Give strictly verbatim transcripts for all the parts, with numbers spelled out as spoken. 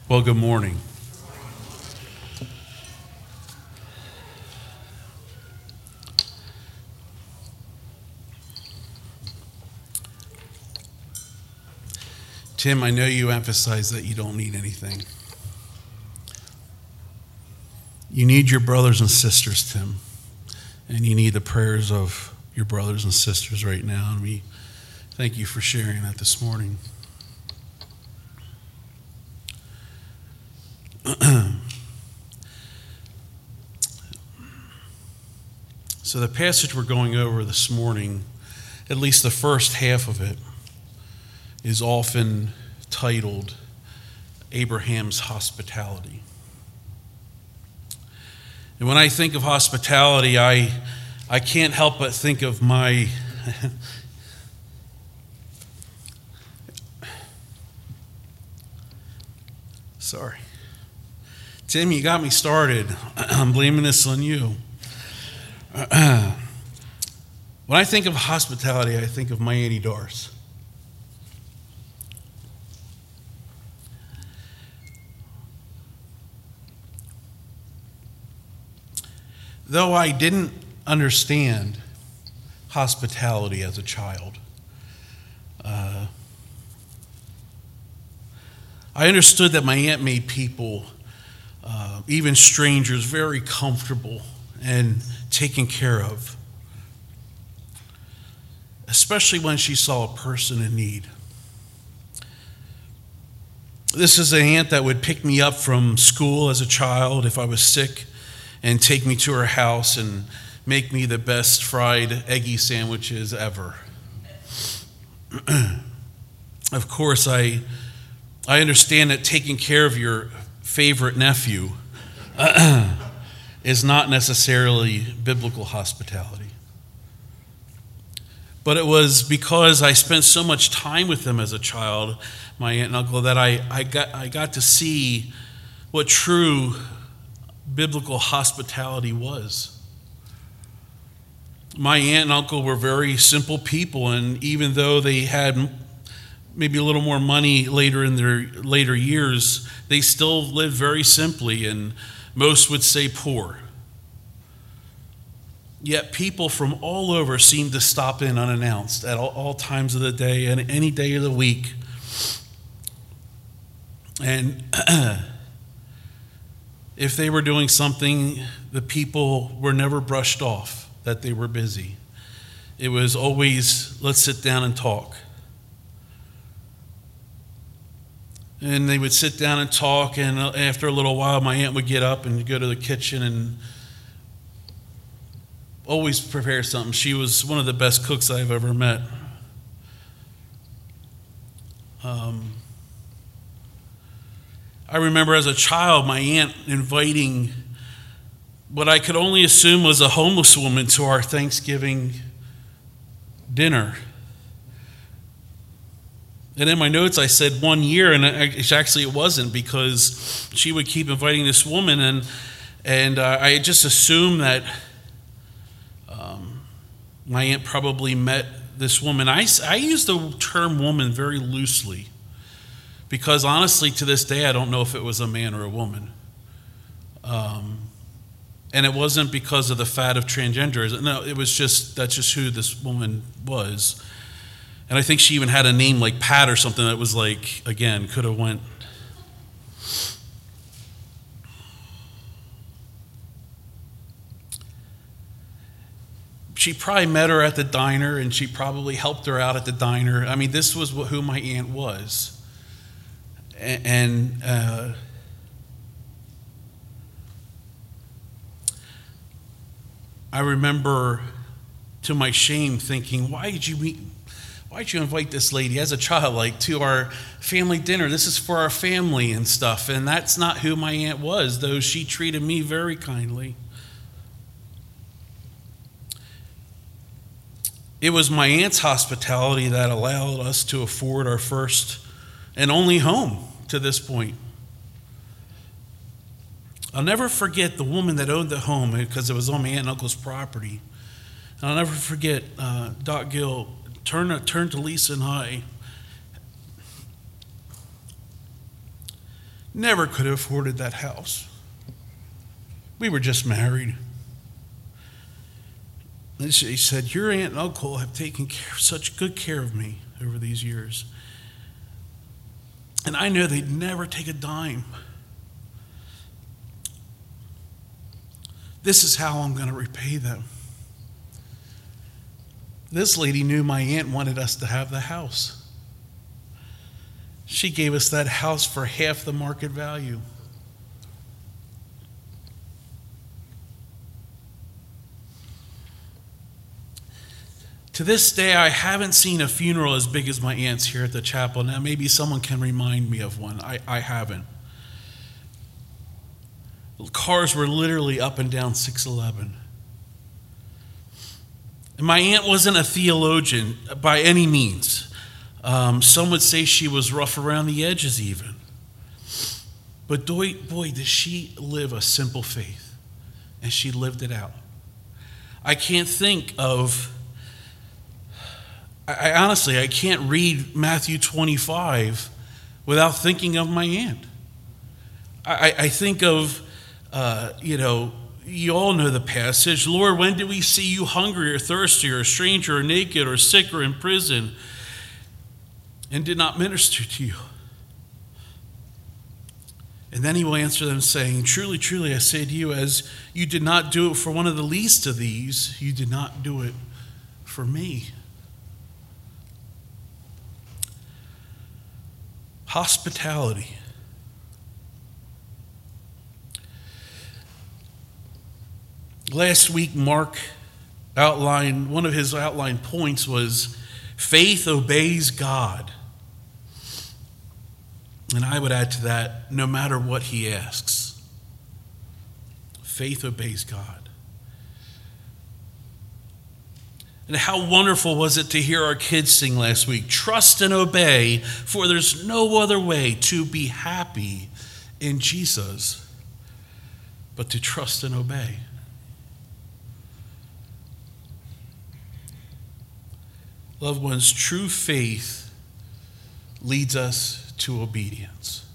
Well, good morning. Tim, I know you emphasize that you don't need anything. You need your brothers and sisters, Tim, and you need the prayers of your brothers and sisters right now, and we thank you for sharing that this morning. So the passage we're going over this morning, at least the first half of it, is often titled Abraham's Hospitality. And when I think of hospitality, I I can't help but think of my sorry. Tim, you got me started. I'm blaming this on you. When I think of hospitality, I think of my Auntie Doris. Though I didn't understand hospitality as a child, uh, I understood that my aunt made people, uh, even strangers, very comfortable and taken care of, especially when she saw a person in need. This is an aunt that would pick me up from school as a child if I was sick and take me to her house and make me the best fried eggy sandwiches ever. Of course, I I understand that taking care of your favorite nephew is not necessarily biblical hospitality. But it was because I spent so much time with them as a child, my aunt and uncle, that I, I got I got to see what true biblical hospitality was. My aunt and uncle were very simple people, and even though they had maybe a little more money later in their later years, they still lived very simply, and most would say poor. Yet people from all over seemed to stop in unannounced at all, all times of the day and any day of the week. And if they were doing something, the people were never brushed off that they were busy. It was always, let's sit down and talk. And they would sit down and talk, and after a little while, my aunt would get up and go to the kitchen and always prepare something. She was one of the best cooks I've ever met. Um, I remember as a child, my aunt inviting what I could only assume was a homeless woman to our Thanksgiving dinner. And in my notes, I said one year, and actually it wasn't, because she would keep inviting this woman, and and uh, I just assumed that um, my aunt probably met this woman. I, I use the term woman very loosely, because honestly, to this day, I don't know if it was a man or a woman. Um, and it wasn't because of the fad of transgenderism. No, it was just, that's just who this woman was. And I think she even had a name like Pat or something that was like, again, could have went. She probably met her at the diner, and she probably helped her out at the diner. I mean, this was who my aunt was. And uh, I remember, to my shame, thinking, why did you meet, why did you invite this lady as a child, like, to our family dinner? This is for our family and stuff. And that's not who my aunt was, though she treated me very kindly. It was my aunt's hospitality that allowed us to afford our first and only home to this point. I'll never forget the woman that owned the home, because it was on my aunt and uncle's property. And I'll never forget uh, Doc Gill turned turn to Lisa and I never could have afforded that house. We were just married. And she said, your aunt and uncle have taken care, such good care of me over these years. And I know they'd never take a dime. This is how I'm going to repay them. This lady knew my aunt wanted us to have the house. She gave us that house for half the market value. To this day, I haven't seen a funeral as big as my aunt's here at the chapel. Now, maybe someone can remind me of one. I, I haven't. Cars were literally up and down six eleven. And my aunt wasn't a theologian by any means. Um, some would say she was rough around the edges even. But boy, boy, did she live a simple faith. And she lived it out. I can't think of, I, I honestly, I can't read Matthew twenty-five without thinking of my aunt. I, I think of, uh, you know, you all know the passage. Lord, when did we see you hungry or thirsty or a stranger or naked or sick or in prison and did not minister to you? And then he will answer them saying, truly, truly, I say to you, as you did not do it for one of the least of these, you did not do it for me. Hospitality. Last week, Mark outlined, one of his outlined points was faith obeys God. And I would add to that, no matter what he asks, faith obeys God. And how wonderful was it to hear our kids sing last week, trust and obey, for there's no other way to be happy in Jesus but to trust and obey. Loved ones, true faith leads us to obedience,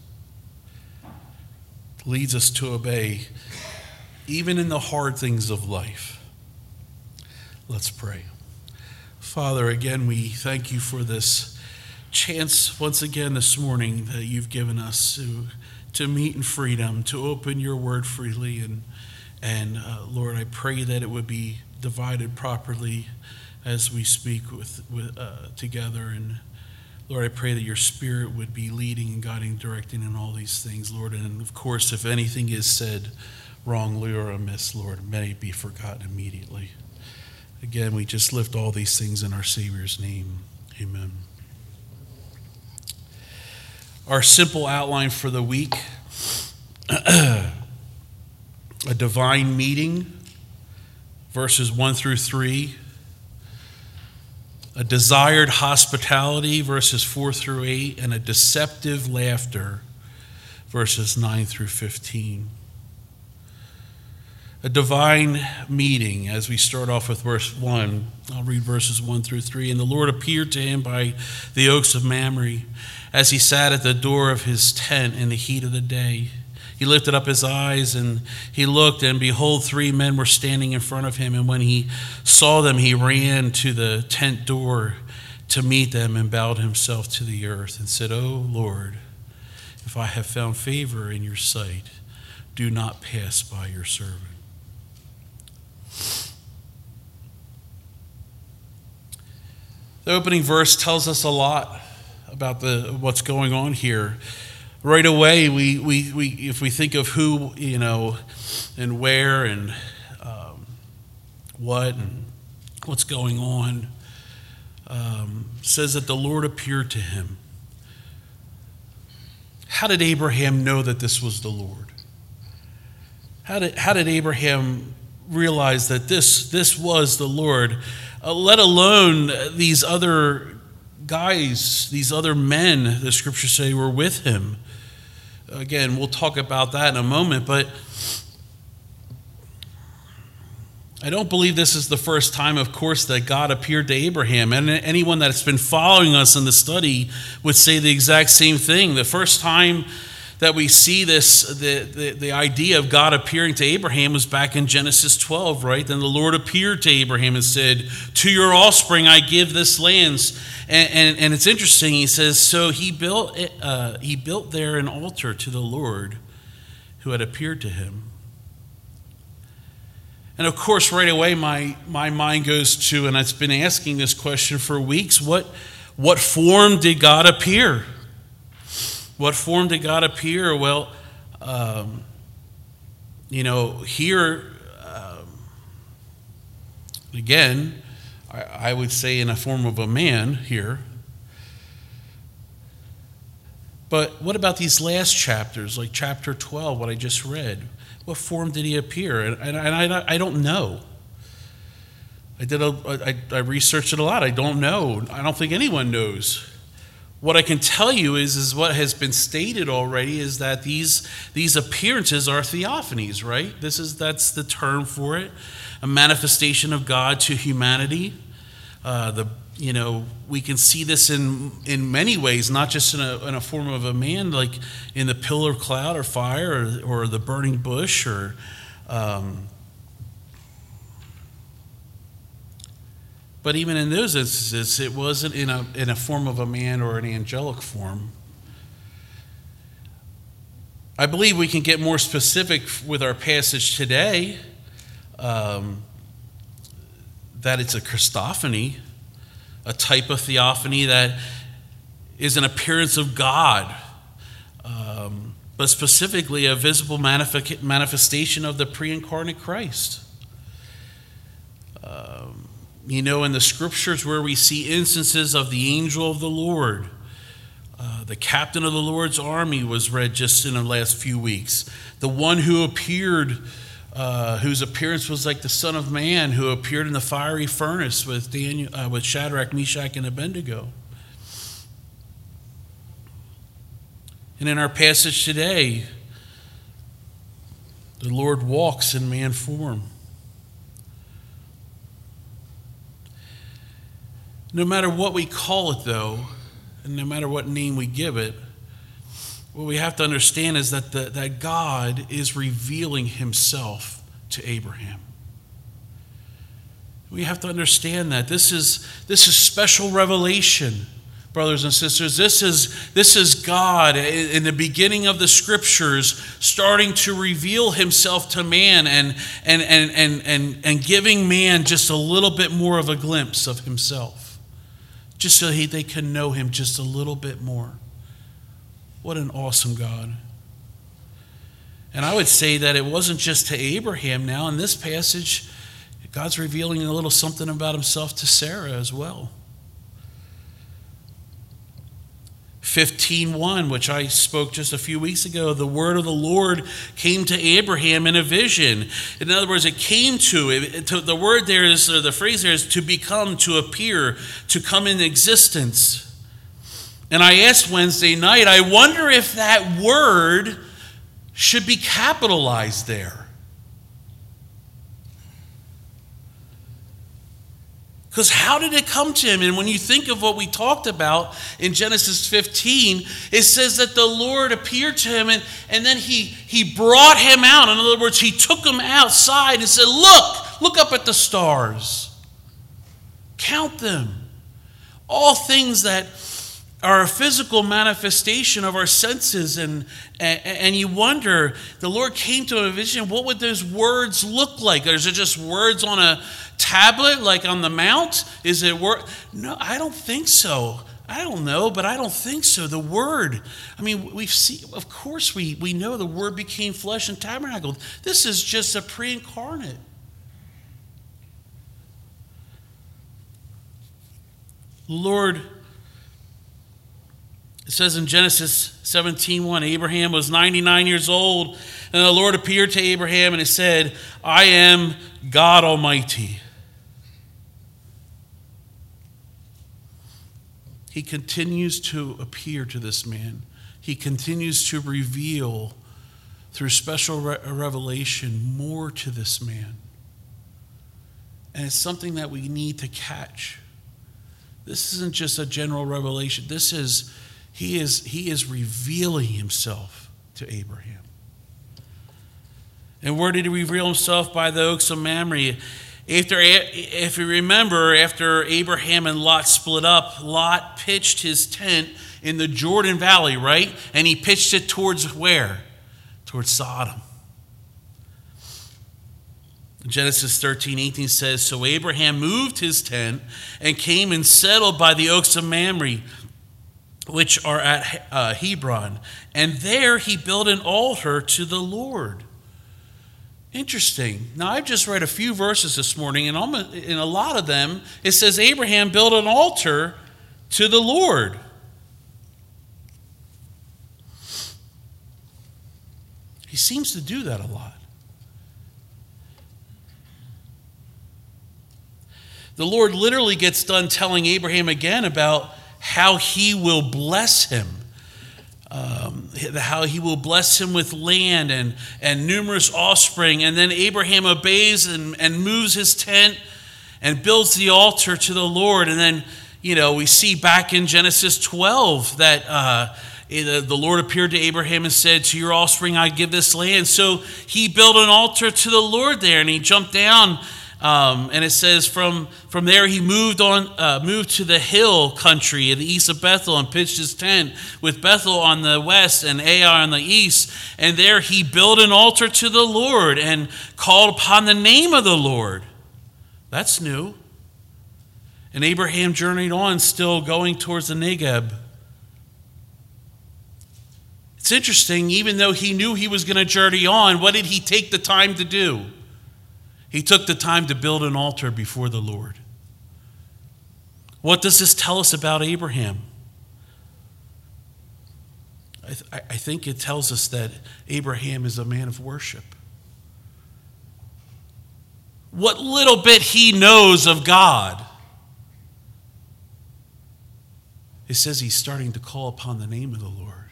leads us to obey, even in the hard things of life. Let's pray. Father, again, we thank you for this chance once again this morning that you've given us to, to meet in freedom, to open your word freely. And, and uh, Lord, I pray that it would be divided properly as we speak with, with uh, together. And Lord, I pray that your Spirit would be leading and guiding, directing in all these things, Lord. And of course, if anything is said wrongly or amiss, Lord, may it be forgotten immediately. Again, we just lift all these things in our Savior's name. Amen. Our simple outline for the week, a divine meeting, verses one through three. A desired hospitality, verses four through eight, and a deceptive laughter, verses nine through fifteen. A divine meeting, as we start off with verse one. I'll read verses one through three. And the Lord appeared to him by the oaks of Mamre, as he sat at the door of his tent in the heat of the day. He lifted up his eyes, and he looked, and behold, three men were standing in front of him. And when he saw them, he ran to the tent door to meet them and bowed himself to the earth and said, O Lord, if I have found favor in your sight, do not pass by your servant. The opening verse tells us a lot about the what's going on here. Right away, we, we, we if we think of who, you know, and where and um, what and what's going on, um, says that the Lord appeared to him. How did Abraham know that this was the Lord? How did, how did Abraham realize that this, this was the Lord, uh, let alone these other guys, these other men, the scriptures say, were with him? Again, we'll talk about that in a moment, but I don't believe this is the first time, of course, that God appeared to Abraham. And anyone that's been following us in the study would say the exact same thing. The first time that we see this, the, the, the idea of God appearing to Abraham was back in Genesis twelve, right? Then the Lord appeared to Abraham and said, to your offspring I give this land. And, and, and it's interesting, he says, so he built, uh, he built there an altar to the Lord who had appeared to him. And of course, right away, my, my mind goes to, and I've been asking this question for weeks, what, what form did God appear? What form did God appear? Well, um, you know, here, um, again, I, I would say in a form of a man here. But what about these last chapters, like chapter twelve, what I just read? What form did he appear? And, and, and I, I don't know. I did a, I, I researched it a lot. I don't know. I don't think anyone knows. What I can tell you is, is what has been stated already is that these, these appearances are theophanies, right? This is that's the term for it, a manifestation of God to humanity. Uh, the you know we can see this in in many ways, not just in a in a form of a man, like in the pillar of cloud or fire, or, or the burning bush, or. Um, But even in those instances, it wasn't in a in a form of a man or an angelic form. I believe we can get more specific with our passage today, um, that it's a Christophany, a type of theophany that is an appearance of God, um, but specifically a visible manif- manifestation of the pre-incarnate Christ. Um, You know, in the scriptures where we see instances of the angel of the Lord, uh, the captain of the Lord's army was read just in the last few weeks. The one who appeared, uh, whose appearance was like the Son of Man, who appeared in the fiery furnace with Daniel, uh, with Shadrach, Meshach, and Abednego. And in our passage today, the Lord walks in man form. No matter what we call it, though, and no matter what name we give it, what we have to understand is that, the, that God is revealing himself to Abraham. We have to understand that. This is, this is special revelation, brothers and sisters. This is, this is God in the beginning of the scriptures starting to reveal himself to man and, and, and, and, and, and giving man just a little bit more of a glimpse of himself, just so he, they can know him just a little bit more. What an awesome God. And I would say that it wasn't just to Abraham now. In this passage, God's revealing a little something about himself to Sarah as well. fifteen one, which I spoke just a few weeks ago, the word of the Lord came to Abraham in a vision. In other words, it came to, it, to the word there is, or the phrase there is to become, to appear, to come in existence. And I asked Wednesday night, I wonder if that word should be capitalized there. Because how did it come to him? And when you think of what we talked about in Genesis fifteen, it says that the Lord appeared to him and, and then he, he brought him out. In other words, he took him outside and said, look, look up at the stars. Count them. All things that are a physical manifestation of our senses. And, and, and you wonder, the Lord came to a vision, what would those words look like? Is it just words on a tablet like on the mount? Is it word? No, I don't think so. I don't know, but I don't think so. The word, I mean, we've seen, of course we, we know the word became flesh and tabernacled. This is just a pre-incarnate. Lord, it says in Genesis seventeen one, Abraham was ninety-nine years old, and the Lord appeared to Abraham and he said, I am God Almighty. He continues to appear to this man. He continues to reveal through special re- revelation more to this man. And it's something that we need to catch. This isn't just a general revelation. This is, he is, he is revealing himself to Abraham. And where did he reveal himself? By the oaks of Mamre. After, if you remember, after Abraham and Lot split up, Lot pitched his tent in the Jordan Valley, right? And he pitched it towards where? Towards Sodom. Genesis thirteen eighteen says, so Abraham moved his tent and came and settled by the oaks of Mamre, which are at uh, Hebron. And there he built an altar to the Lord. Interesting. Now, I've just read a few verses this morning, and almost, in a lot of them, it says Abraham built an altar to the Lord. He seems to do that a lot. The Lord literally gets done telling Abraham again about how he will bless him. Um, how he will bless him with land and, and numerous offspring. And then Abraham obeys and, and moves his tent and builds the altar to the Lord. And then, you know, we see back in Genesis twelve that uh, the Lord appeared to Abraham and said, to your offspring I give this land. So he built an altar to the Lord there, and he jumped down. Um, and it says from, from there he moved on, uh, moved to the hill country in the east of Bethel and pitched his tent with Bethel on the west and Ai on the east. And there he built an altar to the Lord and called upon the name of the Lord. That's new. And Abraham journeyed on, still going towards the Negeb. It's interesting, even though he knew he was going to journey on, what did he take the time to do? He took the time to build an altar before the Lord. What does this tell us about Abraham? I, th- I think it tells us that Abraham is a man of worship. What little bit he knows of God, it says he's starting to call upon the name of the Lord,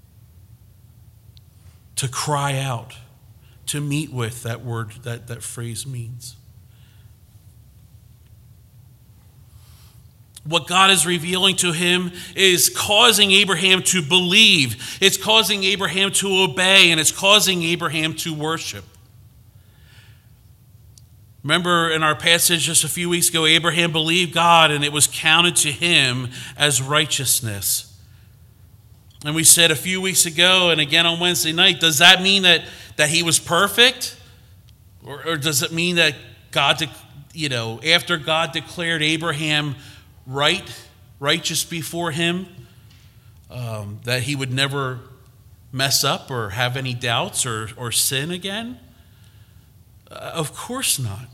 to cry out, to meet with, that word, that, that phrase means. What God is revealing to him is causing Abraham to believe. It's causing Abraham to obey, and it's causing Abraham to worship. Remember in our passage just a few weeks ago, Abraham believed God, and it was counted to him as righteousness. And we said a few weeks ago, and again on Wednesday night, does that mean that, that he was perfect? Or, or does it mean that God, de- you know, after God declared Abraham right, righteous before him, um, that he would never mess up or have any doubts or, or sin again? Uh, of course not.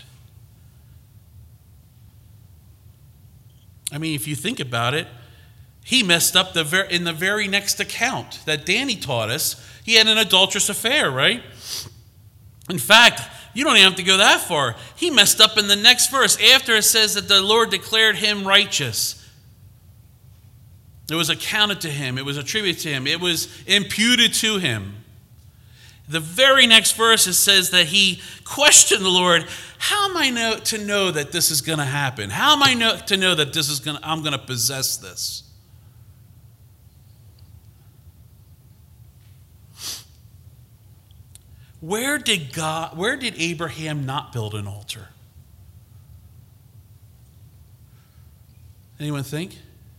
I mean, if you think about it, he messed up the ver- in the very next account that Danny taught us. He had an adulterous affair, right? In fact, you don't even have to go that far. He messed up in the next verse after it says that the Lord declared him righteous. It was accounted to him. It was attributed to him. It was imputed to him. The very next verse, it says that he questioned the Lord. How am I know, to know that this is going to happen? How am I know, to know that this is going? I'm going to possess this? Where did God? Where did Abraham not build an altar? Anyone think?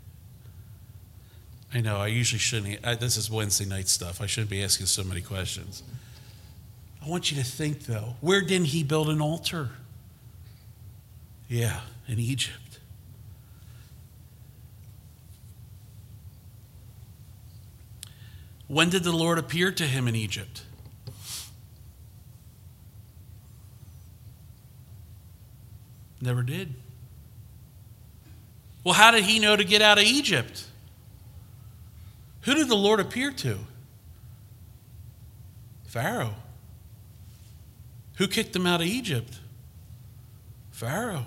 I know, I usually shouldn't. I, this is Wednesday night stuff. I shouldn't be asking so many questions. I want you to think, though. Where didn't he build an altar? Yeah, in Egypt. When did the Lord appear to him in Egypt? Never did. Well, how did he know to get out of Egypt? Who did the Lord appear to? Pharaoh. Who kicked him out of Egypt? Pharaoh.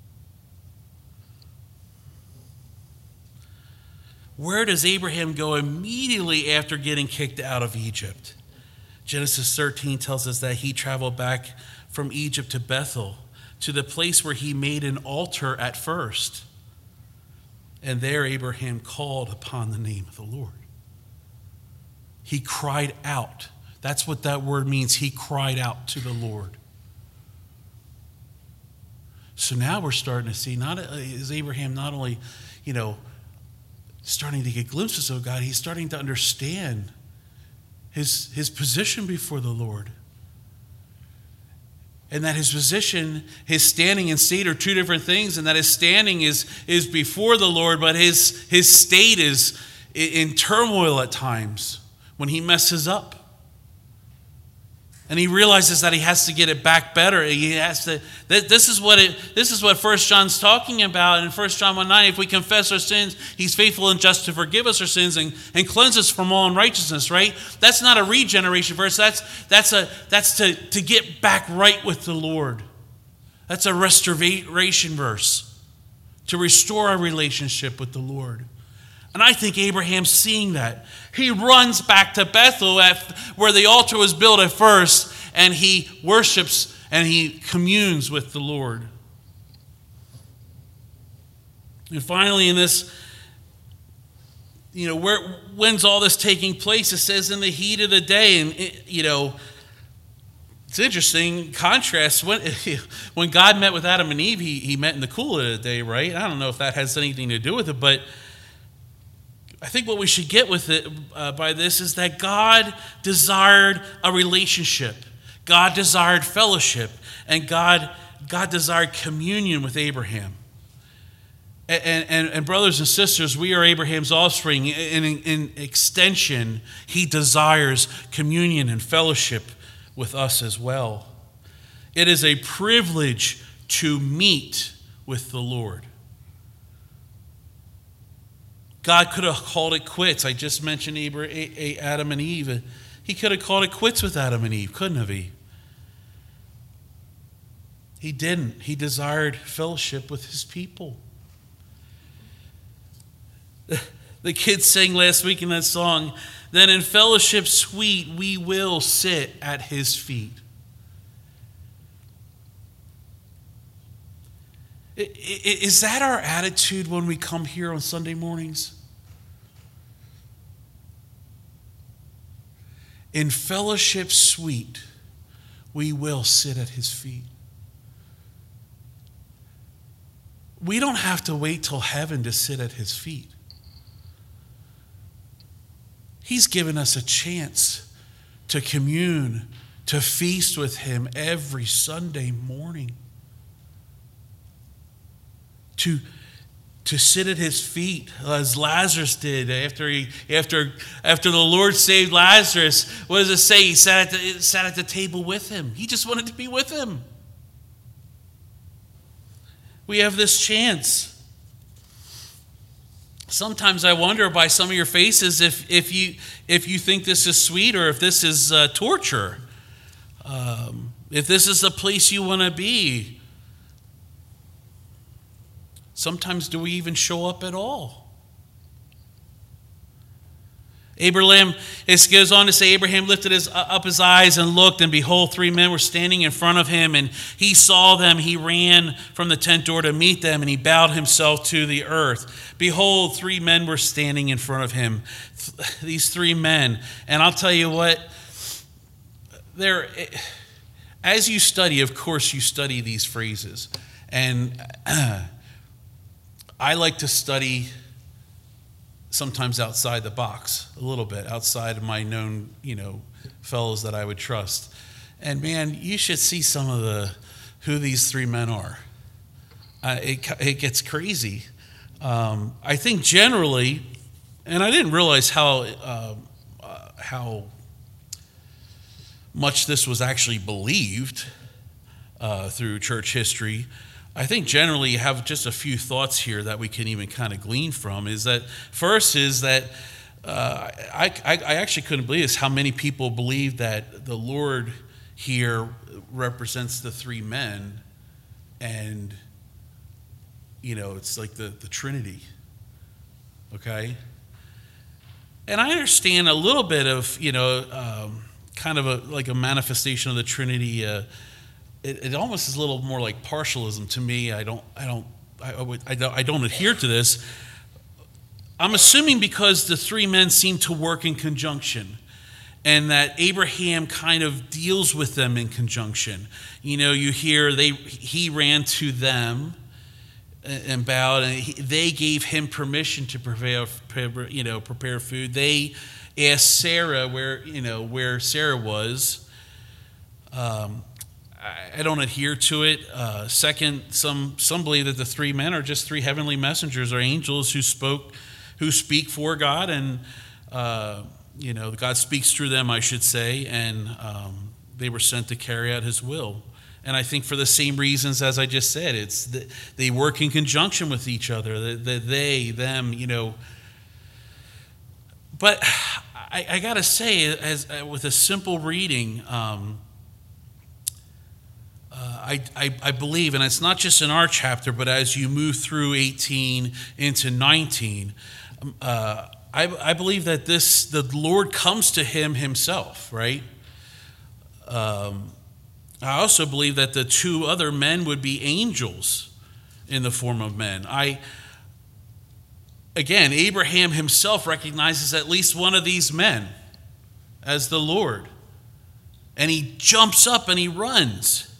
Where does Abraham go immediately after getting kicked out of Egypt? Genesis thirteen tells us that he traveled back from Egypt to Bethel, to the place where he made an altar at first. And there Abraham called upon the name of the Lord. He cried out. That's what that word means. He cried out to the Lord. So now we're starting to see, not is Abraham not only, you know, starting to get glimpses of God, he's starting to understand his, his position before the Lord. And that his position, his standing and state are two different things, and that his standing is, is before the Lord, but his, his state is in turmoil at times when he messes up. And he realizes that he has to get it back better. He has to. This is what it. This is what First John's talking about in First John one nine. If we confess our sins, he's faithful and just to forgive us our sins and, and cleanse us from all unrighteousness. Right? That's not a regeneration verse. That's that's a that's to, to get back right with the Lord. That's a restoration verse to restore our relationship with the Lord. And I think Abraham's seeing that. He runs back to Bethel at, where the altar was built at first, and he worships and he communes with the Lord. And finally in this, you know, where when's all this taking place? It says in the heat of the day. And, it, you know, it's interesting, contrast. When, when God met with Adam and Eve, he, he met in the cool of the day, right? I don't know if that has anything to do with it, but I think what we should get with it uh, by this is that God desired a relationship. God desired fellowship. And God, God desired communion with Abraham. And, and, and brothers and sisters, we are Abraham's offspring. And in, in extension, he desires communion and fellowship with us as well. It is a privilege to meet with the Lord. God could have called it quits. I just mentioned Adam and Eve. He could have called it quits with Adam and Eve, couldn't have he? He didn't. He desired fellowship with his people. The kids sang last week in that song, "Then in fellowship sweet we will sit at his feet." Is that our attitude when we come here on Sunday mornings? In fellowship sweet, we will sit at his feet. We don't have to wait till heaven to sit at his feet. He's given us a chance to commune, to feast with him every Sunday morning. To, to sit at his feet as Lazarus did after he after after the Lord saved Lazarus. What does it say? He sat at the, sat at the table with him. He just wanted to be with him. We have this chance. Sometimes I wonder by some of your faces if if you if you think this is sweet or if this is uh, torture. Um, if this is the place you want to be. Sometimes do we even show up at all? Abraham, it goes on to say, Abraham lifted his, up his eyes and looked, and behold, three men were standing in front of him, and he saw them. He ran from the tent door to meet them, and he bowed himself to the earth. Behold, three men were standing in front of him. These three men. And I'll tell you what, they're, as you study, of course you study these phrases. And uh, I like to study sometimes outside the box, a little bit, outside of my known, you know, fellows that I would trust. And man, you should see some of the, who these three men are. Uh, it, it gets crazy. Um, I think generally, and I didn't realize how, uh, uh, how much this was actually believed uh, through church history. I think generally you have just a few thoughts here that we can even kind of glean from. Is that first is that uh, I, I, I actually couldn't believe this, how many people believe that the Lord here represents the three men, and you know it's like the, the Trinity. Okay, and I understand a little bit of you know um, kind of a like a manifestation of the Trinity. Uh, It, it almost is a little more like partialism to me. I don't, I don't, I, I, would, I don't, I don't adhere to this. I'm assuming because the three men seem to work in conjunction. and that Abraham kind of deals with them in conjunction. You know, you hear they he ran to them and bowed, and he, they gave him permission to prepare, you know, prepare food. They asked Sarah where, you know, where Sarah was. Um, I, I don't adhere to it. Uh, second, some some believe that the three men are just three heavenly messengers or angels who spoke, who speak for God, and uh, you know, God speaks through them, I should say, and um, they were sent to carry out His will. And I think for the same reasons as I just said, it's the, they work in conjunction with each other. The, the they, them, you know. But I, I got to say, as with a simple reading, um, uh, I, I, I believe, and it's not just in our chapter, but as you move through eighteen into nineteen, uh, I, I believe that this the Lord comes to him himself, right? Um, I also believe that the two other men would be angels in the form of men. I, again, Abraham himself recognizes at least one of these men as the Lord. And he jumps up and he runs.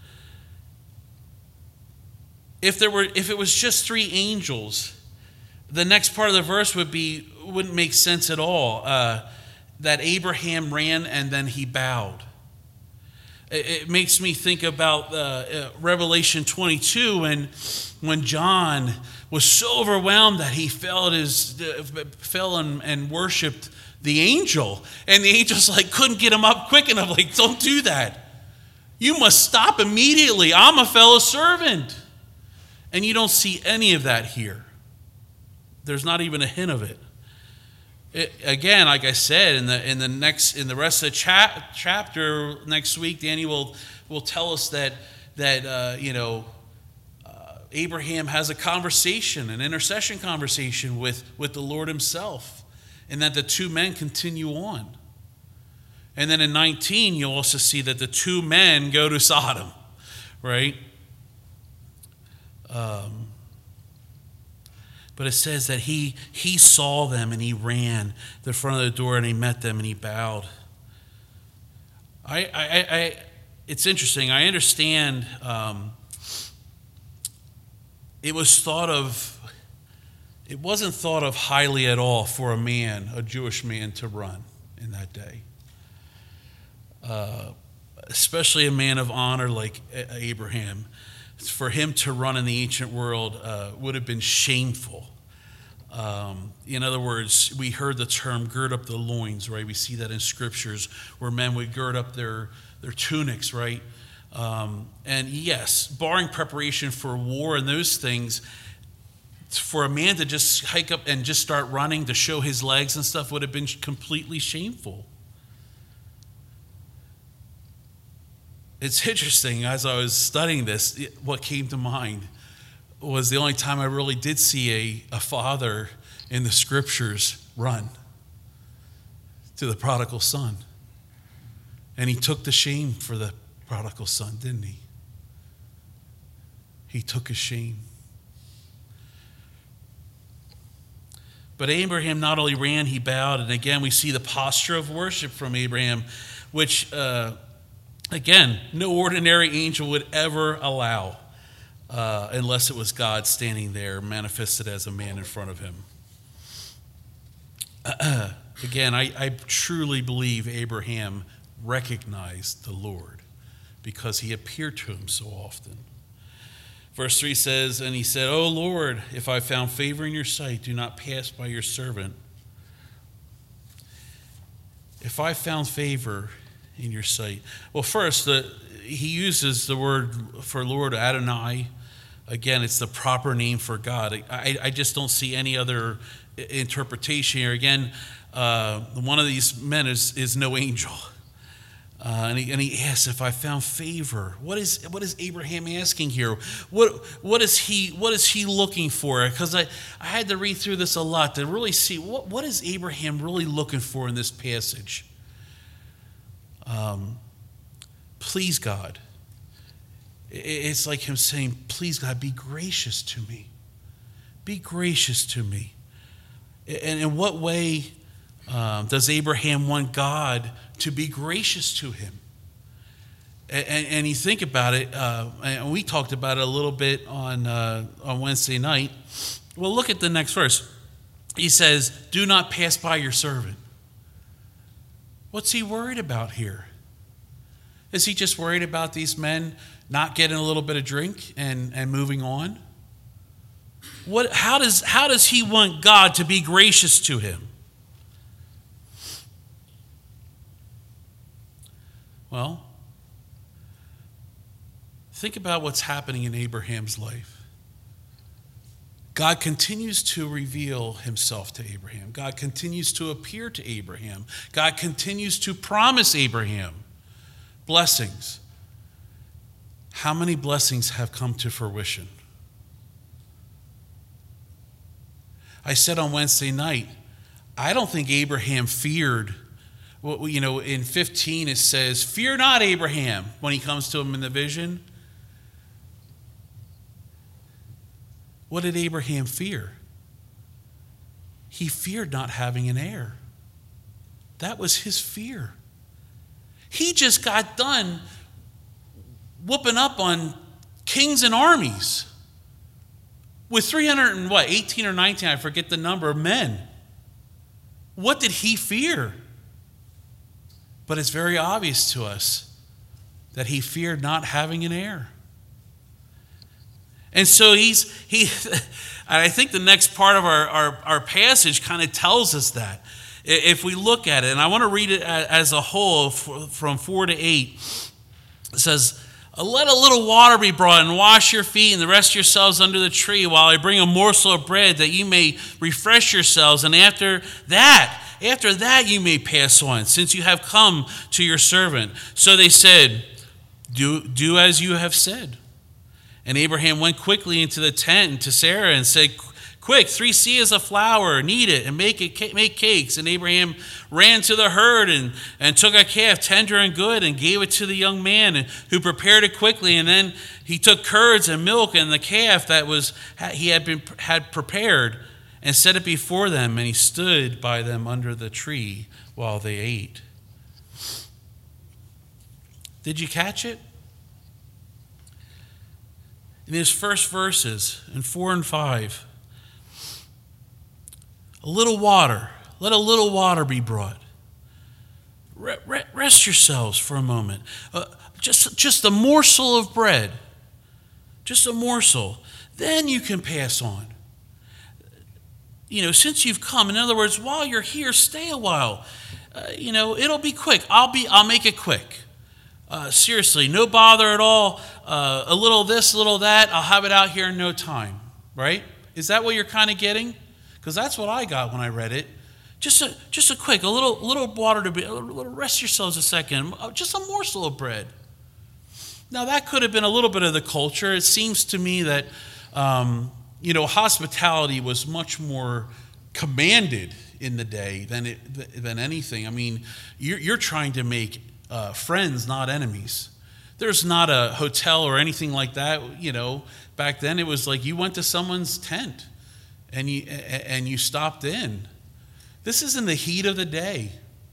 If there were, if it was just three angels, the next part of the verse would be, wouldn't make sense at all. Uh, that Abraham ran and then he bowed. It makes me think about uh, Revelation twenty-two, when when John was so overwhelmed that he fell, at his, uh, fell and, and worshipped the angel. And the angel's like, couldn't get him up quick enough. Like, don't do that. You must stop immediately. I'm a fellow servant. And you don't see any of that here. There's not even a hint of it. It, again, like I said, in the in the next in the rest of the cha- chapter next week, Danny will will tell us that that uh, you know uh, Abraham has a conversation, an intercession conversation with with the Lord Himself, and that the two men continue on. And then in nineteen, you'll also see that the two men go to Sodom, right? Um, But it says that he he saw them and he ran to the front of the door and he met them and he bowed. I I, I it's interesting. I understand. Um, it was thought of. It wasn't thought of highly at all for a man, a Jewish man, to run in that day. Uh, especially a man of honor like Abraham. For him to run in the ancient world uh, would have been shameful. Um, in other words, we heard the term gird up the loins, right? We see that in scriptures where men would gird up their, their tunics, right? Um, and yes, barring preparation for war and those things, for a man to just hike up and just start running to show his legs and stuff would have been completely shameful. It's interesting, as I was studying this, what came to mind was the only time I really did see a, a father in the scriptures run to the prodigal son. And he took the shame for the prodigal son, didn't he? He took his shame. But Abraham not only ran, he bowed. And again, we see the posture of worship from Abraham, which... Uh, Again, no ordinary angel would ever allow uh, unless it was God standing there manifested as a man in front of him. Uh, again, I, I truly believe Abraham recognized the Lord because he appeared to him so often. Verse three says, and he said, O Lord, if I found favor in your sight, do not pass by your servant. If I found favor in your sight. Well, first, the, he uses the word for Lord, Adonai. Again, it's the proper name for God. I, I just don't see any other interpretation here. Again, uh, one of these men is, is no angel. Uh, and, he, and he asks if I found favor. What is what is Abraham asking here? What what is he what is he looking for? Because I, I had to read through this a lot to really see what, what is Abraham really looking for in this passage. Um, please, God. It's like him saying, please, God, be gracious to me. Be gracious to me. And in what way Um, does Abraham want God to be gracious to him? And, and, and you think about it, uh, and we talked about it a little bit on uh, on Wednesday night. Well, look at the next verse. He says, "Do not pass by your servant." What's he worried about here? Is he just worried about these men not getting a little bit of drink and, and moving on? What? How does how does he want God to be gracious to him? Well, think about what's happening in Abraham's life. God continues to reveal himself to Abraham. God continues to appear to Abraham. God continues to promise Abraham blessings. How many blessings have come to fruition? I said on Wednesday night, I don't think Abraham feared. Well, you know, in fifteen it says, "Fear not, Abraham," when he comes to him in the vision. What did Abraham fear? He feared not having an heir. That was his fear. He just got done whooping up on kings and armies with three hundred and what, eighteen or nineteen, I forget the number, of men. What did he fear? But it's very obvious to us that he feared not having an heir. And so he's, he, I think the next part of our, our, our passage kind of tells us that. If we look at it, and I want to read it as a whole from four to eight, it says, "Let a little water be brought and wash your feet and rest yourselves under the tree while I bring a morsel of bread that you may refresh yourselves. And after that, after that you may pass on, since you have come to your servant." So they said, do, do as you have said. And Abraham went quickly into the tent to Sarah and said, "Quick, three seahs of flour, knead it, and make it make cakes." And Abraham ran to the herd and, and took a calf, tender and good, and gave it to the young man, and, who prepared it quickly. And then he took curds and milk and the calf that was he had been had prepared, and set it before them. And he stood by them under the tree while they ate. Did you catch it? In his first verses, in four and five, a little water, let a little water be brought. Rest yourselves for a moment. Uh, just, just a morsel of bread, just a morsel. Then you can pass on. You know, since you've come, in other words, while you're here, stay a while. Uh, you know, it'll be quick. I'll be. I'll make it quick. Uh, seriously, no bother at all. Uh, a little this, a little that. I'll have it out here in no time. Right? Is that what you're kind of getting? Because that's what I got when I read it. Just a, just a quick, a little, little water to be. A little, rest yourselves a second. Just a morsel of bread. Now that could have been a little bit of the culture. It seems to me that, um, you know, hospitality was much more commanded in the day than it, than anything. I mean, you're, you're trying to make uh, friends, not enemies. There's not a hotel or anything like that. You know, back then it was like you went to someone's tent and you and you stopped in. This is in the heat of the day.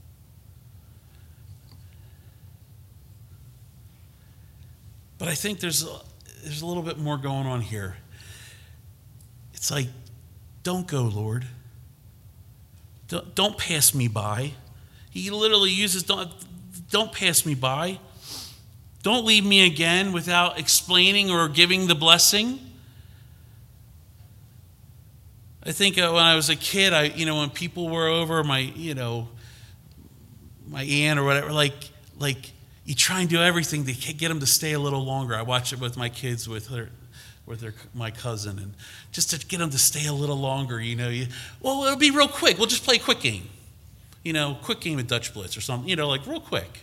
But I think there's a, there's a little bit more going on here. It's like, don't go, Lord. Don't, don't pass me by. He literally uses, don't, don't pass me by. Don't leave me again without explaining or giving the blessing. I think when I was a kid, I, you know, when people were over, my, you know, my aunt or whatever, like, like you try and do everything to get them to stay a little longer. I watch it with my kids, with her, with their, my cousin, and just to get them to stay a little longer, you know. You, well, it'll be real quick. We'll just play a quick game, you know, quick game of Dutch Blitz or something, you know, like real quick.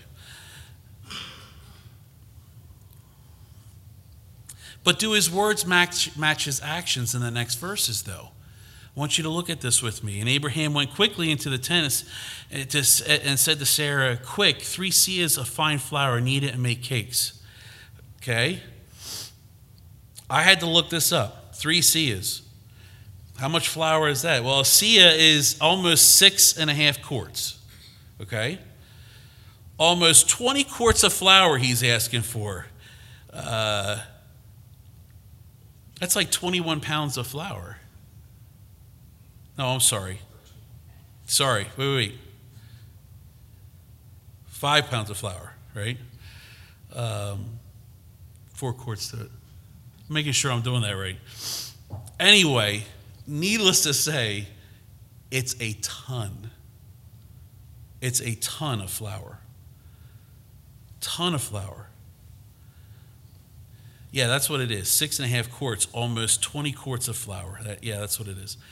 But do his words match, match his actions in the next verses, though? I want you to look at this with me. And Abraham went quickly into the tent and said to Sarah, "Quick, three seahs of fine flour, knead it and make cakes." Okay? I had to look this up. Three seahs. How much flour is that? Well, a seah is almost six and a half quarts. Okay? Almost twenty quarts of flour he's asking for. Uh, that's like twenty-one pounds of flour. No, I'm sorry. Sorry, wait, wait, wait. Five pounds of flour, right? Um, four quarts to it. Making sure I'm doing that right. Anyway, needless to say, it's a ton. It's a ton of flour. Ton of flour. Yeah, that's what it is. Six and a half quarts, almost twenty quarts of flour. That, yeah, that's what it is.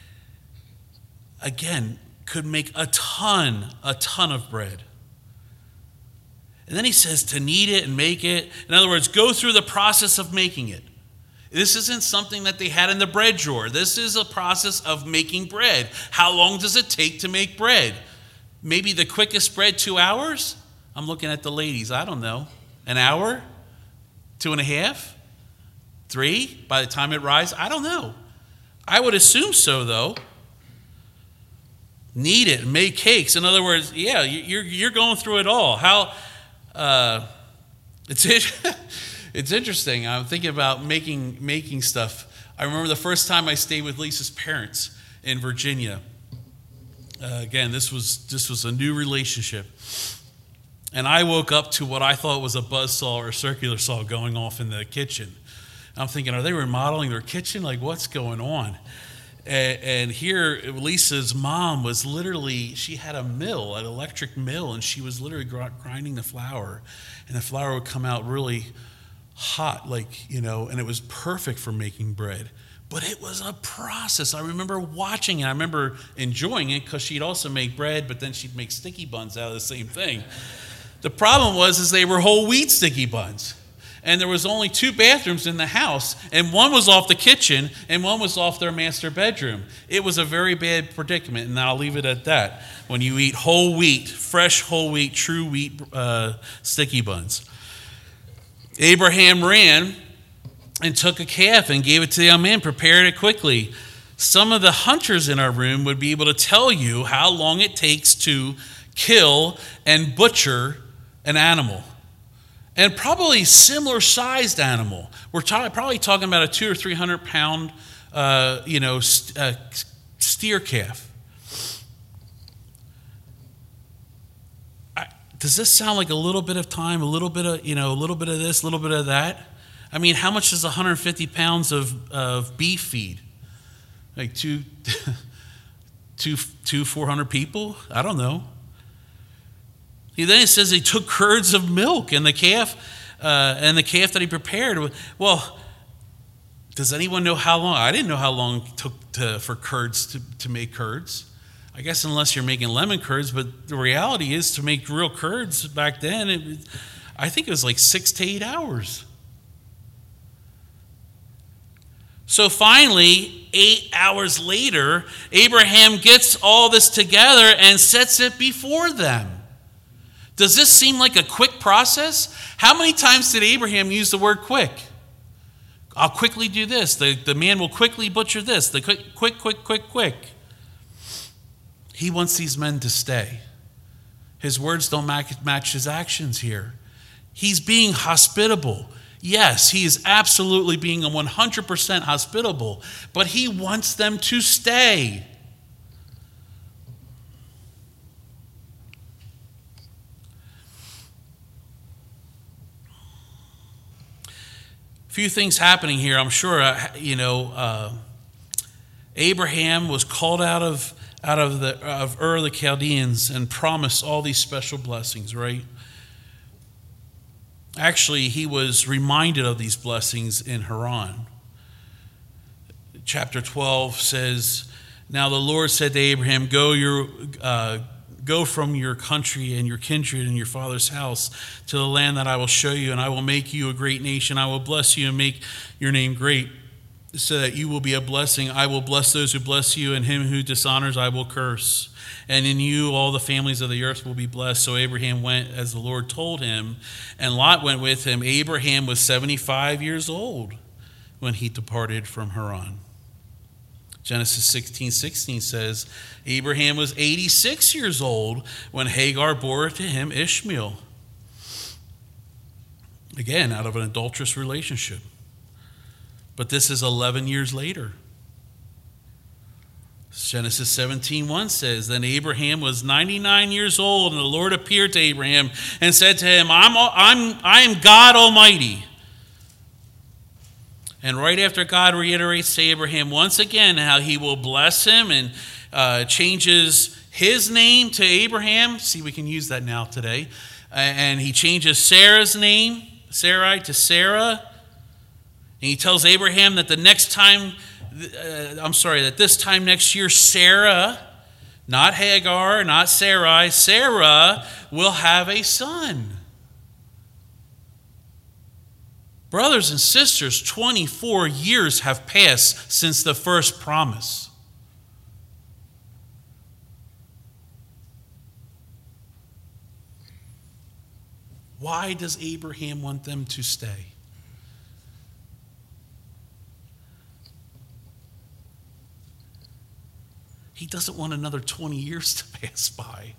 Again, could make a ton, a ton of bread. And then he says to knead it and make it. In other words, go through the process of making it. This isn't something that they had in the bread drawer. This is a process of making bread. How long does it take to make bread? Maybe the quickest bread, two hours? I'm looking at the ladies. I don't know. An hour? Two and a half? Three? By the time it rises? I don't know. I would assume so, though. Knead it and make cakes. In other words, yeah, you're you're going through it all. How uh, it's it's interesting. I'm thinking about making making stuff. I remember the first time I stayed with Lisa's parents in Virginia. Uh, again, this was this was a new relationship, and I woke up to what I thought was a buzzsaw or a circular saw going off in the kitchen. I'm thinking, are they remodeling their kitchen? Like, what's going on? And, and here, Lisa's mom was literally, she had a mill, an electric mill, and she was literally grinding the flour. And the flour would come out really hot, like, you know, and it was perfect for making bread. But it was a process. I remember watching it. I remember enjoying it because she'd also make bread, but then she'd make sticky buns out of the same thing. The problem was is they were whole wheat sticky buns. And there was only two bathrooms in the house, and one was off the kitchen, and one was off their master bedroom. It was a very bad predicament, and I'll leave it at that. When you eat whole wheat, fresh whole wheat, true wheat uh, sticky buns. Abraham ran and took a calf and gave it to the young man, prepared it quickly. Some of the hunters in our room would be able to tell you how long it takes to kill and butcher an animal. And probably similar sized animal. We're ta- probably talking about a two or three hundred pound, uh, you know, st- uh, steer calf. I, does this sound like a little bit of time, a little bit of, you know, a little bit of this, a little bit of that? I mean, how much does one hundred fifty pounds of, of beef feed? Like two, two, two, four hundred people? I don't know. Then it says he took curds of milk and the calf, uh, and the calf that he prepared. Well, does anyone know how long? I didn't know how long it took to, for curds to, to make curds. I guess unless you're making lemon curds, but the reality is to make real curds back then, it, I think it was like six to eight hours. So finally, eight hours later, Abraham gets all this together and sets it before them. Does this seem like a quick process? How many times did Abraham use the word quick? I'll quickly do this. The, the man will quickly butcher this. The quick, quick, quick, quick, quick. He wants these men to stay. His words don't match his actions here. He's being hospitable. Yes, he is absolutely being one hundred percent hospitable, but he wants them to stay. Few things happening here. I'm sure, uh, you know, uh, Abraham was called out of out of the of Ur of the Chaldeans and promised all these special blessings, right? Actually, he was reminded of these blessings in Haran. Chapter twelve says, "Now the Lord said to Abraham, Go your uh, Go from your country and your kindred and your father's house to the land that I will show you, and I will make you a great nation. I will bless you and make your name great, so that you will be a blessing. I will bless those who bless you, and him who dishonors I will curse. And in you all the families of the earth will be blessed." So Abraham went as the Lord told him, and Lot went with him. Abraham was seventy-five years old when he departed from Haran. Genesis sixteen sixteen says, Abraham was eighty-six years old when Hagar bore to him Ishmael. Again, out of an adulterous relationship. But this is eleven years later. Genesis seventeen one says, Then Abraham was ninety-nine years old, and the Lord appeared to Abraham and said to him, I'm, I'm, I am God Almighty. And right after God reiterates to Abraham once again how he will bless him and uh, changes his name to Abraham. See, we can use that now today. Uh, and he changes Sarah's name, Sarai, to Sarah. And he tells Abraham that the next time, uh, I'm sorry, that this time next year, Sarah, not Hagar, not Sarai, Sarah will have a son. Brothers and sisters, twenty-four years have passed since the first promise. Why does Abraham want them to stay? He doesn't want another twenty years to pass by.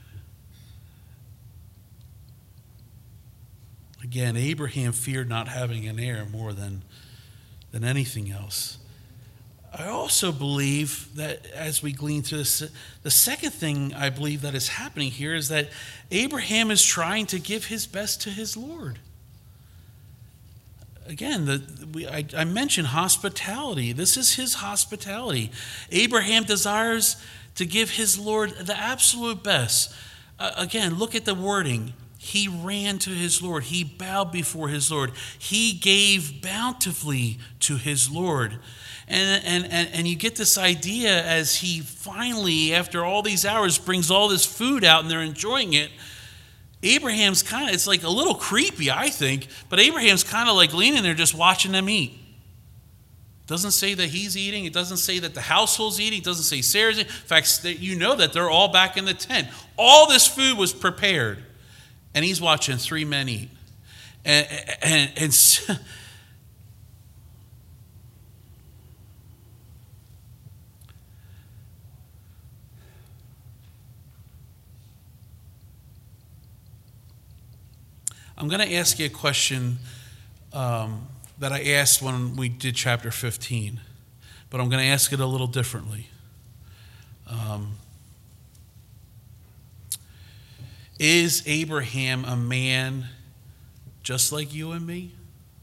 Again, Abraham feared not having an heir more than, than anything else. I also believe that as we glean through this, the second thing I believe that is happening here is that Abraham is trying to give his best to his Lord. Again, the, we, I, I mentioned hospitality. This is his hospitality. Abraham desires to give his Lord the absolute best. Uh, again, look at the wording. He ran to his Lord. He bowed before his Lord. He gave bountifully to his Lord. And, and, and, and you get this idea as he finally, after all these hours, brings all this food out and they're enjoying it. Abraham's kind of, it's like a little creepy, I think, but Abraham's kind of like leaning there just watching them eat. It doesn't say that he's eating. It doesn't say that the household's eating. It doesn't say Sarah's eating. In fact, you know that they're all back in the tent. All this food was prepared. And he's watching three men eat. And, and, and I'm going to ask you a question um, that I asked when we did chapter fifteen, but I'm going to ask it a little differently. Um, Is Abraham a man just like you and me?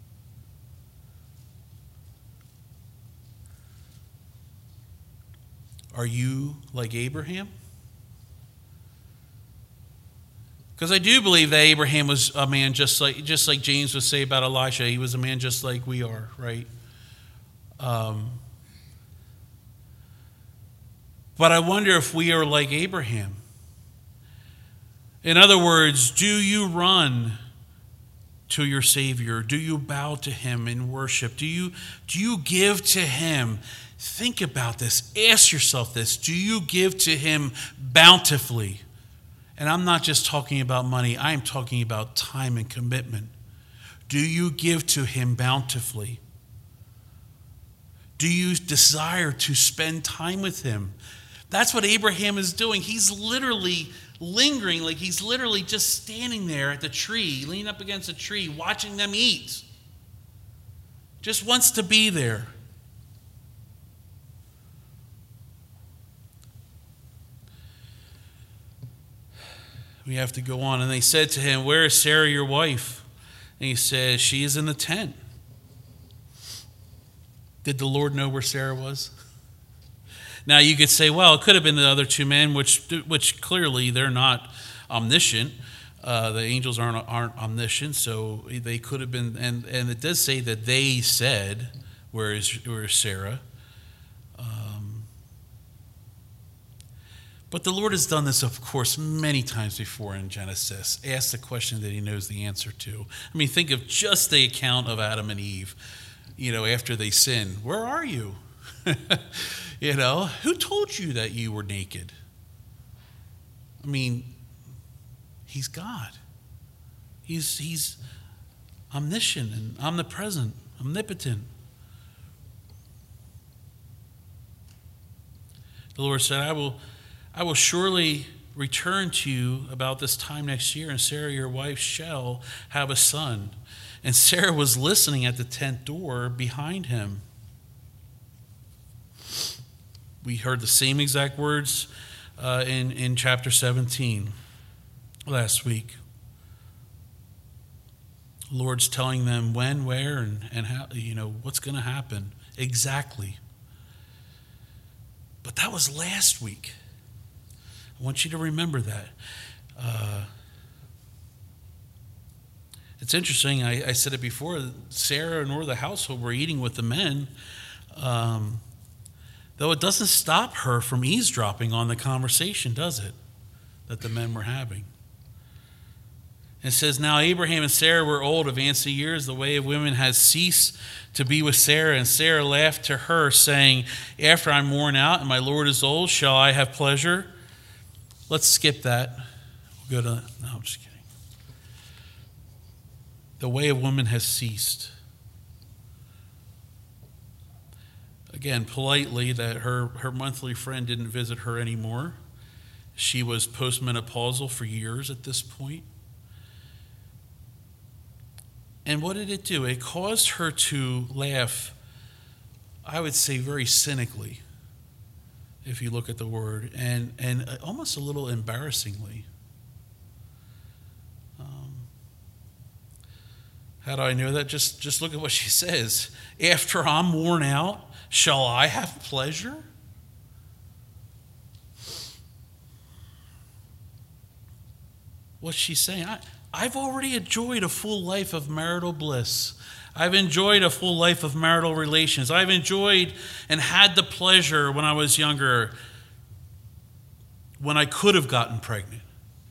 Are you like Abraham? Because I do believe that Abraham was a man just like just like James would say about Elisha. He was a man just like we are, right? Um, but I wonder if we are like Abraham. In other words, do you run to your Savior? Do you bow to him in worship? Do you, do you give to him? Think about this. Ask yourself this. Do you give to him bountifully? And I'm not just talking about money. I am talking about time and commitment. Do you give to him bountifully? Do you desire to spend time with him? That's what Abraham is doing. He's literally lingering, like he's literally just standing there at the tree, leaning up against a tree, watching them eat. Just wants to be there. We have to go on. And they said to him, "Where is Sarah, your wife?" And he says, "She is in the tent." Did the Lord know where Sarah was? Now you could say, well, it could have been the other two men, which which clearly they're not omniscient. Uh, the angels aren't aren't omniscient, so they could have been. And, and it does say that they said, "Where is where is Sarah?" Um, but the Lord has done this, of course, many times before in Genesis. Ask the question that He knows the answer to. I mean, think of just the account of Adam and Eve. You know, after they sinned, where are you? You know, who told you that you were naked? I mean, He's God. He's He's omniscient and omnipresent, omnipotent. The Lord said, I will, I will surely return to you about this time next year, and Sarah, your wife, shall have a son. And Sarah was listening at the tent door behind him. We heard the same exact words uh, in, in chapter seventeen last week. The Lord's telling them when, where, and, and how, you know, what's going to happen exactly. But that was last week. I want you to remember that. Uh, it's interesting. I, I said it before. Sarah nor the household were eating with the men. Um, Though it doesn't stop her from eavesdropping on the conversation, does it? That the men were having. It says, now Abraham and Sarah were old, advanced in years. The way of women has ceased to be with Sarah. And Sarah laughed to her, saying, after I'm worn out and my Lord is old, shall I have pleasure? Let's skip that. We'll go to, no, I'm just kidding. The way of women has ceased. Again, politely, that her, her monthly friend didn't visit her anymore. She was postmenopausal for years at this point. And what did it do? It caused her to laugh, I would say very cynically, if you look at the word, and, and almost a little embarrassingly. Um, how do I know that? Just, just look at what she says. After I'm worn out, shall I have pleasure? What's she saying? I, I've already enjoyed a full life of marital bliss. I've enjoyed a full life of marital relations. I've enjoyed and had the pleasure when I was younger, when I could have gotten pregnant.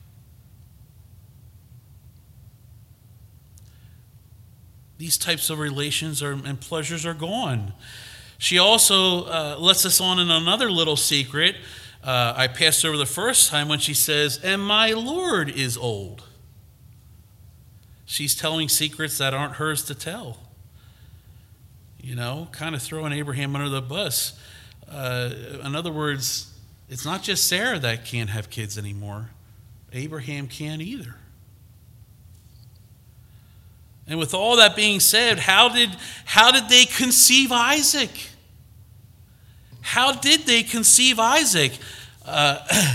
These types of relations are, and pleasures are gone. She also uh, lets us on in another little secret. Uh, I passed over the first time when she says, and my Lord is old. She's telling secrets that aren't hers to tell. You know, kind of throwing Abraham under the bus. Uh, in other words, it's not just Sarah that can't have kids anymore. Abraham can't either. And with all that being said, how did, how did they conceive Isaac? How did they conceive Isaac? Uh,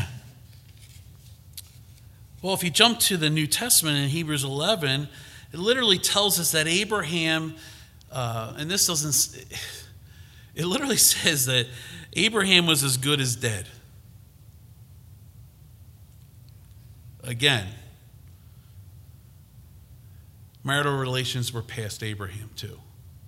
well, if you jump to the New Testament in Hebrews eleven, it literally tells us that Abraham, uh, and this doesn't, it literally says that Abraham was as good as dead. Again, marital relations were past Abraham too.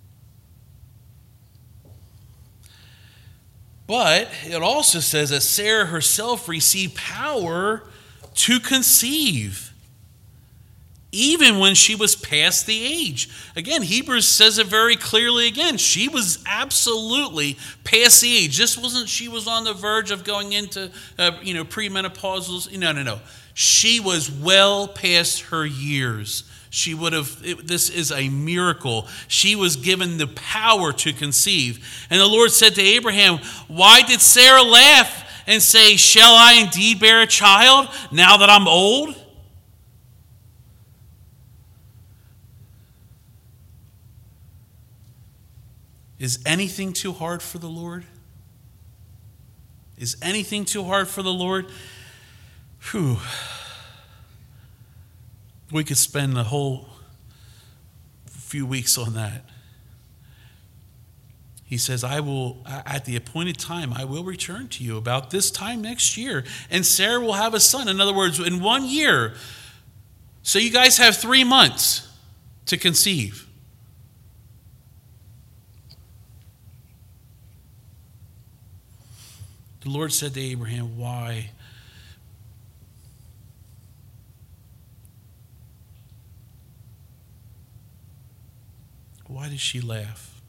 But it also says that Sarah herself received power to conceive, even when she was past the age. Again, Hebrews says it very clearly again. She was absolutely past the age. This wasn't she was on the verge of going into, uh, you know, premenopausal. No, no, no. She was well past her years. She would have, it, this is a miracle. She was given the power to conceive. And the Lord said to Abraham, why did Sarah laugh and say, shall I indeed bear a child now that I'm old? Is anything too hard for the Lord? Is anything too hard for the Lord? Whew. We could spend the whole few weeks on that. He says, I will, at the appointed time, I will return to you about this time next year, and Sarah will have a son. In other words, in one year. So you guys have three months to conceive. The Lord said to Abraham, why? Why did she laugh?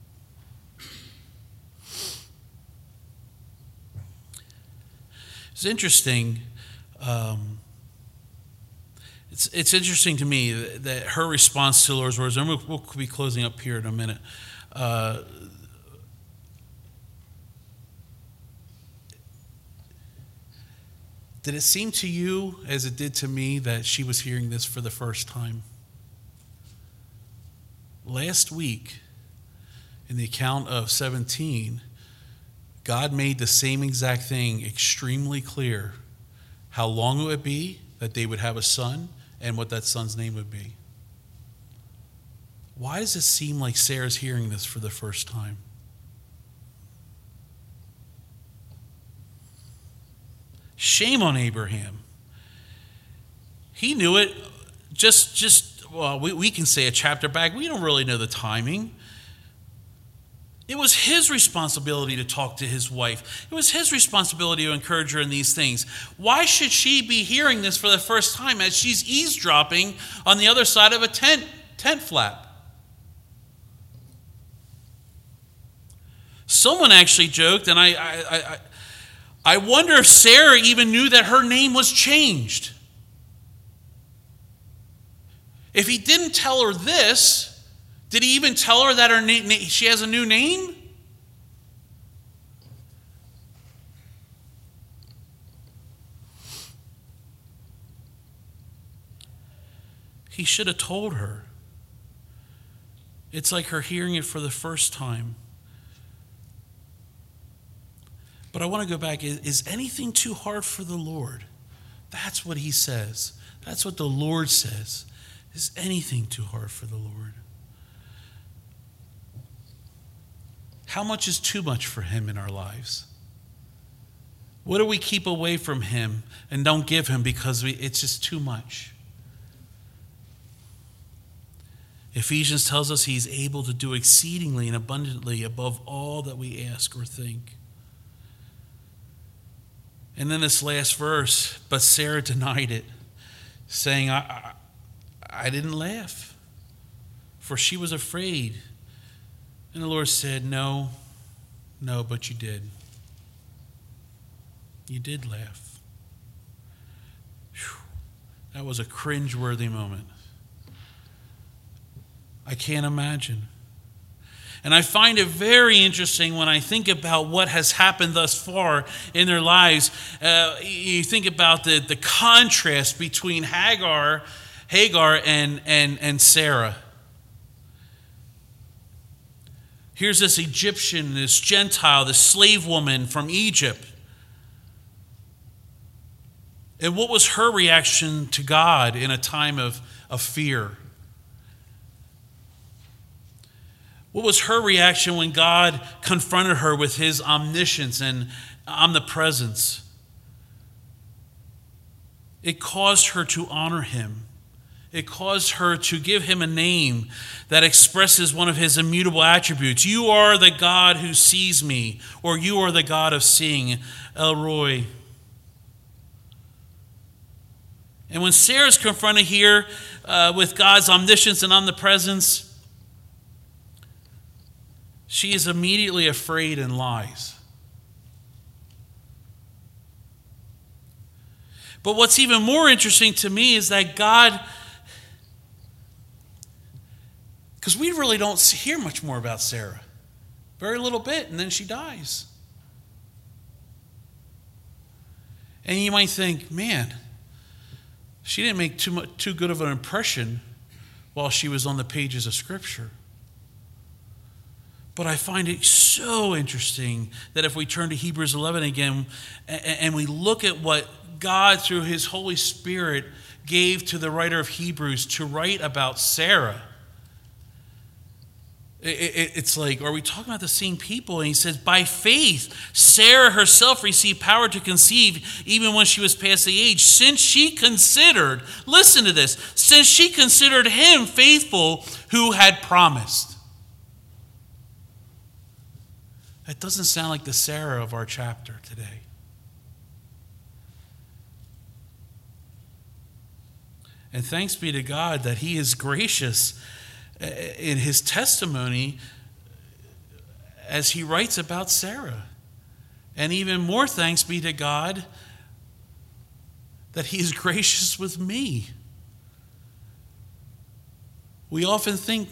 It's interesting. Um, it's it's interesting to me that, that her response to the Lord's words, and we'll, we'll be closing up here in a minute. Uh, Did it seem to you, as it did to me, that she was hearing this for the first time? Last week, in the account of seventeen, God made the same exact thing extremely clear, how long it would be that they would have a son and what that son's name would be. Why does it seem like Sarah's hearing this for the first time? Shame on Abraham. He knew it just, just well, we, we can say a chapter back. We don't really know the timing. It was his responsibility to talk to his wife. It was his responsibility to encourage her in these things. Why should she be hearing this for the first time as she's eavesdropping on the other side of a tent, tent flap? Someone actually joked, and I, I, I, I wonder if Sarah even knew that her name was changed. If he didn't tell her this, did he even tell her that her na- she has a new name? He should have told her. It's like her hearing it for the first time. But I want to go back. Is, is anything too hard for the Lord? That's what he says. That's what the Lord says. Is anything too hard for the Lord? How much is too much for him in our lives? What do we keep away from him and don't give him because we, it's just too much? Ephesians tells us he's able to do exceedingly and abundantly above all that we ask or think. And then this last verse, but Sarah denied it, saying, I, I, I didn't laugh, for she was afraid. And the Lord said, no, no, but you did. You did laugh. Whew. That was a cringe-worthy moment. I can't imagine. And I find it very interesting when I think about what has happened thus far in their lives. Uh, you think about the, the contrast between Hagar, Hagar and, and, and Sarah. Here's this Egyptian, this Gentile, this slave woman from Egypt. And what was her reaction to God in a time of, of fear? What was her reaction when God confronted her with his omniscience and omnipresence? It caused her to honor him. It caused her to give him a name that expresses one of his immutable attributes. You are the God who sees me, or you are the God of seeing, El Roi. And when Sarah's confronted here uh, with God's omniscience and omnipresence, she is immediately afraid and lies. But what's even more interesting to me is that God, because we really don't hear much more about Sarah. Very little bit, and then she dies. And you might think, man, she didn't make too much, too good of an impression while she was on the pages of Scripture. But I find it so interesting that if we turn to Hebrews eleven again and we look at what God, through his Holy Spirit, gave to the writer of Hebrews to write about Sarah, it's like, are we talking about the same people? And he says, by faith, Sarah herself received power to conceive even when she was past the age, since she considered, listen to this, since she considered him faithful who had promised. That doesn't sound like the Sarah of our chapter today. And thanks be to God that he is gracious in his testimony as he writes about Sarah. And even more thanks be to God that he is gracious with me. We often think,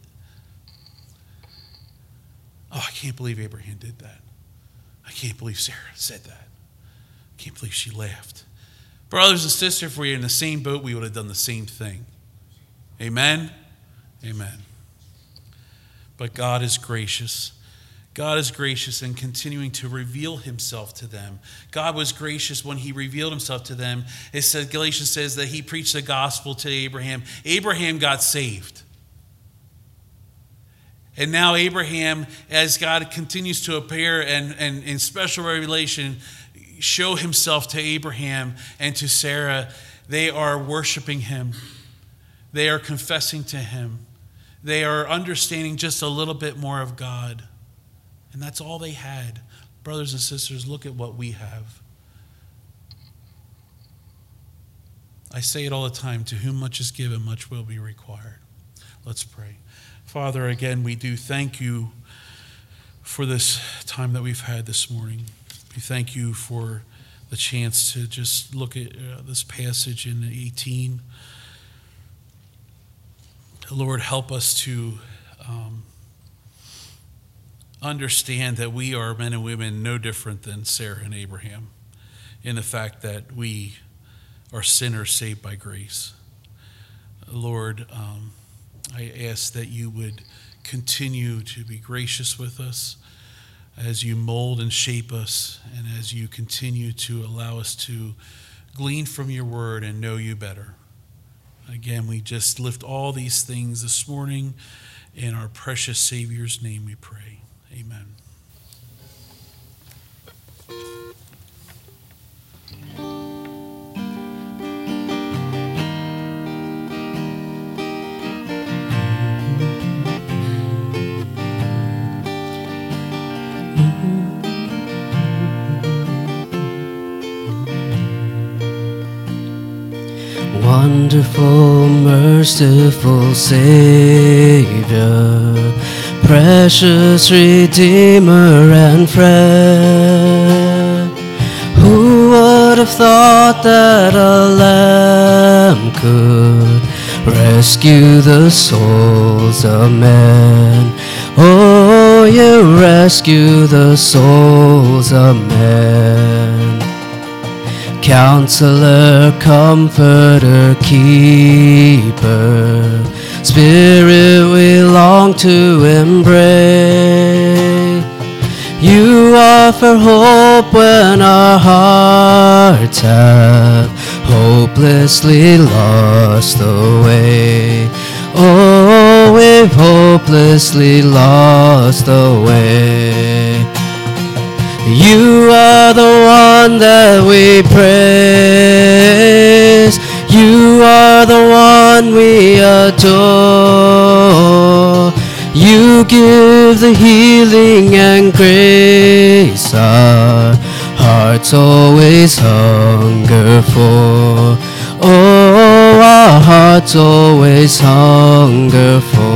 oh, I can't believe Abraham did that. I can't believe Sarah said that. I can't believe she laughed. Brothers and sisters, if we were in the same boat, we would have done the same thing. Amen? Amen. But God is gracious. God is gracious in continuing to reveal himself to them. God was gracious when he revealed himself to them. It says, Galatians says that he preached the gospel to Abraham. Abraham got saved. And now Abraham, as God continues to appear and, and in special revelation, show himself to Abraham and to Sarah, they are worshiping him. They are confessing to him. They are understanding just a little bit more of God. And that's all they had. Brothers and sisters, look at what we have. I say it all the time, to whom much is given, much will be required. Let's pray. Father, again, we do thank you for this time that we've had this morning. We thank you for the chance to just look at uh, this passage in eighteen. Lord, help us to um, understand that we are men and women no different than Sarah and Abraham in the fact that we are sinners saved by grace. Lord, um, I ask that you would continue to be gracious with us as you mold and shape us and as you continue to allow us to glean from your word and know you better. Again, we just lift all these things this morning in our precious Savior's name we pray. Amen. Wonderful, merciful Savior, precious Redeemer and friend, who would have thought that a lamb could rescue the souls of men? Oh, you rescue the souls of men. Counselor, Comforter, Keeper, Spirit we long to embrace. You offer hope when our hearts have hopelessly lost the way. Oh, we've hopelessly lost the way. You are the one that we praise. You are the one we adore. You give the healing and grace our hearts always hunger for. Oh, our hearts always hunger for.